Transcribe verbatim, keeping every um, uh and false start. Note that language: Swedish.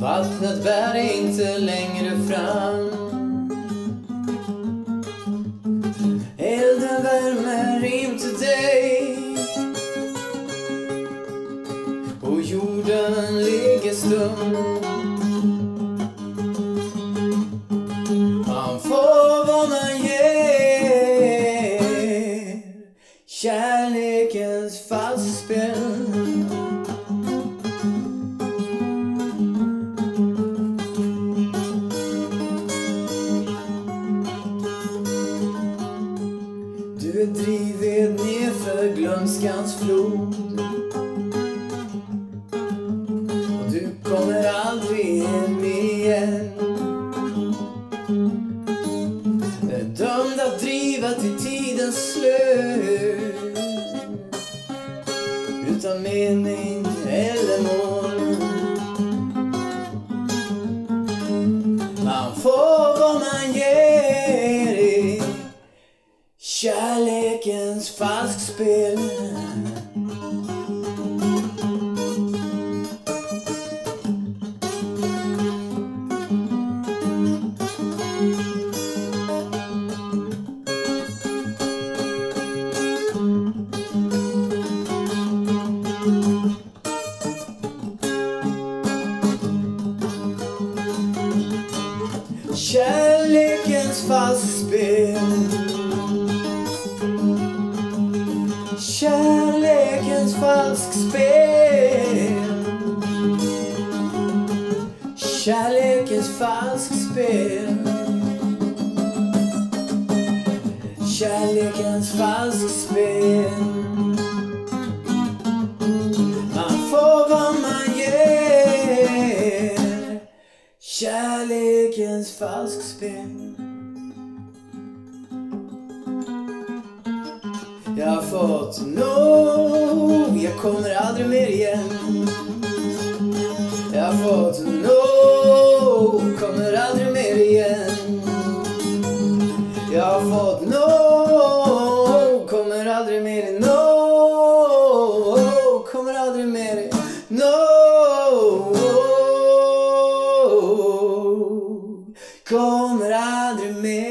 Vattnet bär inte längre fram. Elden värmer inte dig, och jorden ligger stum. Man får vad man ger, kärlekens fastspel. Du är drivet ner för glömskans flod, och du kommer aldrig hem igen. Är dömd att driva till tidens slut, utan mening eller mål. Man får vad man ger, kärlekens falskspel. Kärlekens falskspel. Kärlekens falskspel. Kärlekens falskspel. Kärlekens falskspel. Man får vad man ger, kärlekens falskspel. Jag har fått nog, jag kommer aldrig mer igen. Jag har fått nog, kommer aldrig mer igen. Jag har fått nog, kommer aldrig mer. No, kommer aldrig mer. No, kommer aldrig mer.